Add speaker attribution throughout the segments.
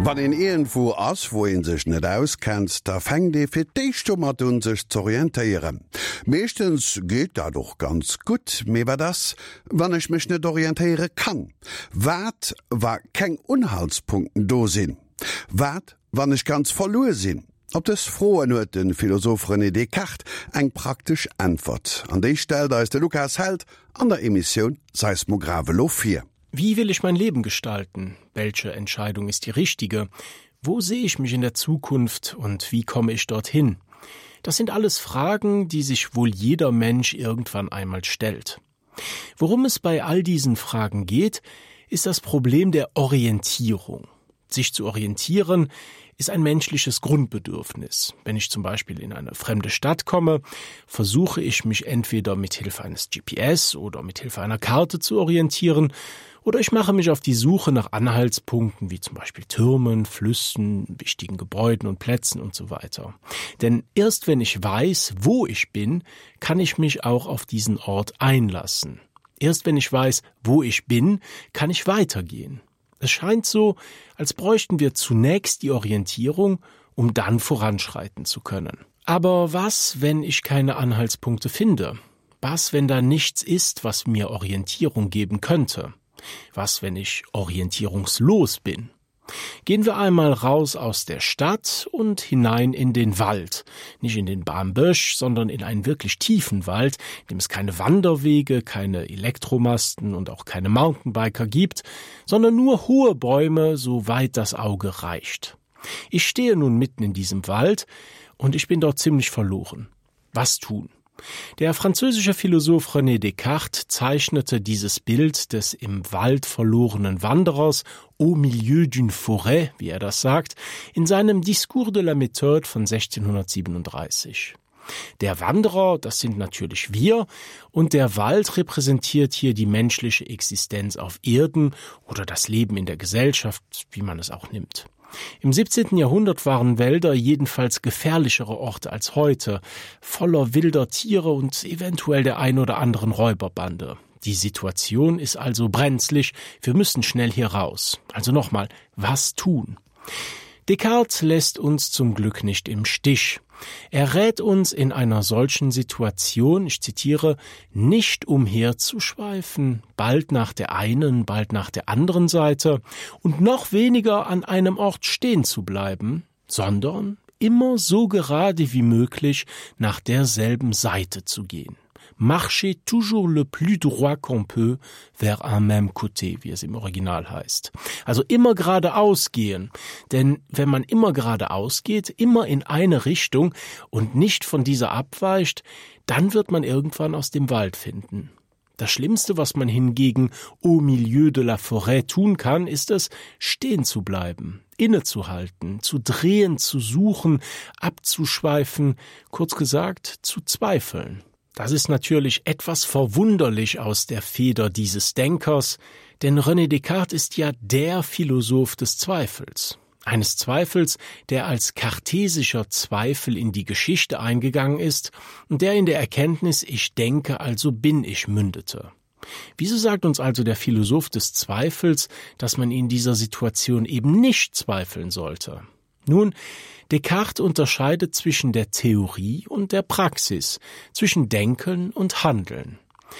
Speaker 1: Wann en irgendwo ass, wo en sech net auskennt, da fängt de fir d'éichtmmer un sech zu orientéieren. Meeschtens geht da doch ganz gut, méwer das, wann ich mich net orientéiere kann. Wat war keng Unhaltspunkten do sinn? Wat, wann ich ganz verloren sinn? Ob das frohe nur den Philosoph René Descartes eng praktisch Antwort. An der Stelle da ist der Lukas Held an der Emission Seismograph 4.
Speaker 2: Wie will ich mein Leben gestalten? Welche Entscheidung ist die richtige? Wo sehe ich mich in der Zukunft und wie komme ich dorthin? Das sind alles Fragen, die sich wohl jeder Mensch irgendwann einmal stellt. Worum es bei all diesen Fragen geht, ist das Problem der Orientierung. Sich zu orientieren ist ein menschliches Grundbedürfnis. Wenn ich zum Beispiel in eine fremde Stadt komme, versuche ich mich entweder mit Hilfe eines GPS oder mit Hilfe einer Karte zu orientieren, oder ich mache mich auf die Suche nach Anhaltspunkten wie zum Beispiel Türmen, Flüssen, wichtigen Gebäuden und Plätzen und so weiter. Denn erst wenn ich weiß, wo ich bin, kann ich mich auch auf diesen Ort einlassen. Erst wenn ich weiß, wo ich bin, kann ich weitergehen. Es scheint so, als bräuchten wir zunächst die Orientierung, um dann voranschreiten zu können. Aber was, wenn ich keine Anhaltspunkte finde? Was, wenn da nichts ist, was mir Orientierung geben könnte? Was, wenn ich orientierungslos bin? Gehen wir einmal raus aus der Stadt und hinein in den Wald. Nicht in den Barmbösch, sondern in einen wirklich tiefen Wald, in dem es keine Wanderwege, keine Elektromasten und auch keine Mountainbiker gibt, sondern nur hohe Bäume, so weit das Auge reicht. Ich stehe nun mitten in diesem Wald und ich bin dort ziemlich verloren. Was tun? Der französische Philosoph René Descartes zeichnete dieses Bild des im Wald verlorenen Wanderers au milieu d'une forêt, wie er das sagt, in seinem Discours de la Méthode von 1637. Der Wanderer, das sind natürlich wir, und der Wald repräsentiert hier die menschliche Existenz auf Erden oder das Leben in der Gesellschaft, wie man es auch nimmt. Im 17. Jahrhundert waren Wälder jedenfalls gefährlichere Orte als heute, voller wilder Tiere und eventuell der ein oder anderen Räuberbande. Die Situation ist also brenzlig, wir müssen schnell hier raus. Also nochmal, was tun? Descartes lässt uns zum Glück nicht im Stich. Er rät uns in einer solchen Situation, ich zitiere, nicht umherzuschweifen, bald nach der einen, bald nach der anderen Seite und noch weniger an einem Ort stehen zu bleiben, sondern immer so gerade wie möglich nach derselben Seite zu gehen. Marchez toujours le plus droit qu'on peut vers un même côté, wie es im Original heißt. Also immer geradeaus gehen, denn wenn man immer geradeaus geht, immer in eine Richtung und nicht von dieser abweicht, dann wird man irgendwann aus dem Wald finden. Das Schlimmste, was man hingegen au milieu de la forêt tun kann, ist es, stehen zu bleiben, innezuhalten, zu drehen, zu suchen, abzuschweifen, kurz gesagt, zu zweifeln. Das ist natürlich etwas verwunderlich aus der Feder dieses Denkers, denn René Descartes ist ja der Philosoph des Zweifels. Eines Zweifels, der als kartesischer Zweifel in die Geschichte eingegangen ist und der in der Erkenntnis „Ich denke, also bin ich“ mündete. Wieso sagt uns also der Philosoph des Zweifels, dass man in dieser Situation eben nicht zweifeln sollte? Nun, Descartes unterscheidet zwischen der Theorie und der Praxis, zwischen Denken und Handeln.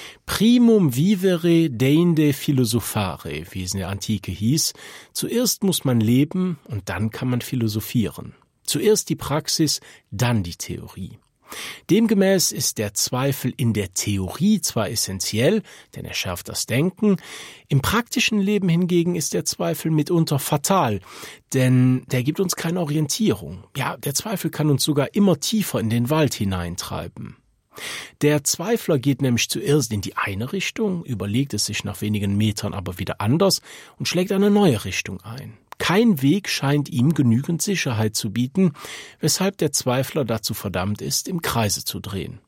Speaker 2: Primum vivere deinde philosophare, wie es in der Antike hieß. Zuerst muss man leben und dann kann man philosophieren. Zuerst die Praxis, dann die Theorie. Demgemäß ist der Zweifel in der Theorie zwar essentiell, denn er schärft das Denken, im praktischen Leben hingegen ist der Zweifel mitunter fatal, denn der gibt uns keine Orientierung. Ja, der Zweifel kann uns sogar immer tiefer in den Wald hineintreiben. Der Zweifler geht nämlich zuerst in die eine Richtung, überlegt es sich nach wenigen Metern aber wieder anders und schlägt eine neue Richtung ein. Kein Weg scheint ihm genügend Sicherheit zu bieten, weshalb der Zweifler dazu verdammt ist, im Kreise zu drehen.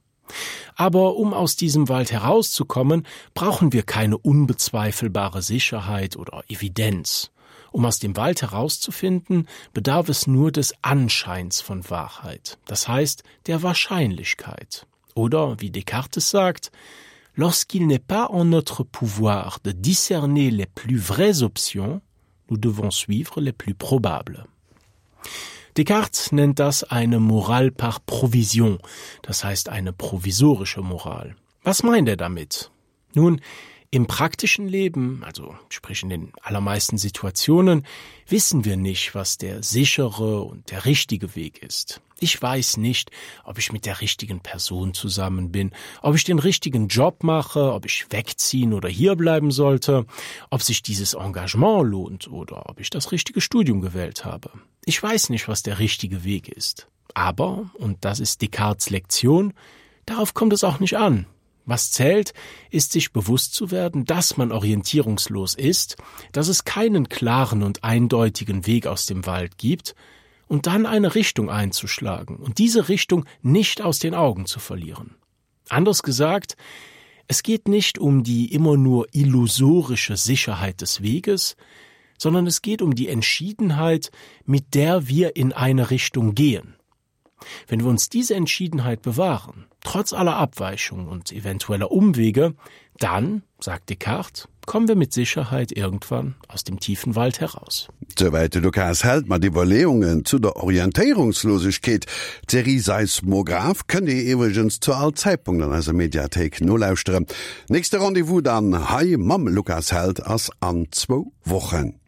Speaker 2: Aber um aus diesem Wald herauszukommen, brauchen wir keine unbezweifelbare Sicherheit oder Evidenz. Um aus dem Wald herauszufinden, bedarf es nur des Anscheins von Wahrheit, das heißt der Wahrscheinlichkeit. Oder, wie Descartes sagt, lorsqu'il n'est pas en notre pouvoir de discerner les plus vraies options, nous devons suivre les plus probables. Descartes nennt das eine Moral par provision, das heißt eine provisorische Moral. Was meint er damit? Nun, im praktischen Leben, also sprich in den allermeisten Situationen, wissen wir nicht, was der sichere und der richtige Weg ist. Ich weiß nicht, ob ich mit der richtigen Person zusammen bin, ob ich den richtigen Job mache, ob ich wegziehen oder hierbleiben sollte, ob sich dieses Engagement lohnt oder ob ich das richtige Studium gewählt habe. Ich weiß nicht, was der richtige Weg ist. Aber, und das ist Descartes' Lektion, darauf kommt es auch nicht an. Was zählt, ist sich bewusst zu werden, dass man orientierungslos ist, dass es keinen klaren und eindeutigen Weg aus dem Wald gibt und dann eine Richtung einzuschlagen und diese Richtung nicht aus den Augen zu verlieren. Anders gesagt, es geht nicht um die immer nur illusorische Sicherheit des Weges, sondern es geht um die Entschiedenheit, mit der wir in eine Richtung gehen. Wenn wir uns diese Entschiedenheit bewahren, trotz aller Abweichungen und eventueller Umwege, dann, sagt Descartes, kommen wir mit Sicherheit irgendwann aus dem tiefen Wald heraus.
Speaker 1: Soweit Lukas hält mat die Überlegungen zu der Orientierungslosigkeit. Serie Seismograph könnt ihr übrigens zu all Zeitpunkt an der Mediathek no lauschtere. Nächste Rendezvous dann Hai Mam Lukas hält as an 2 Wochen.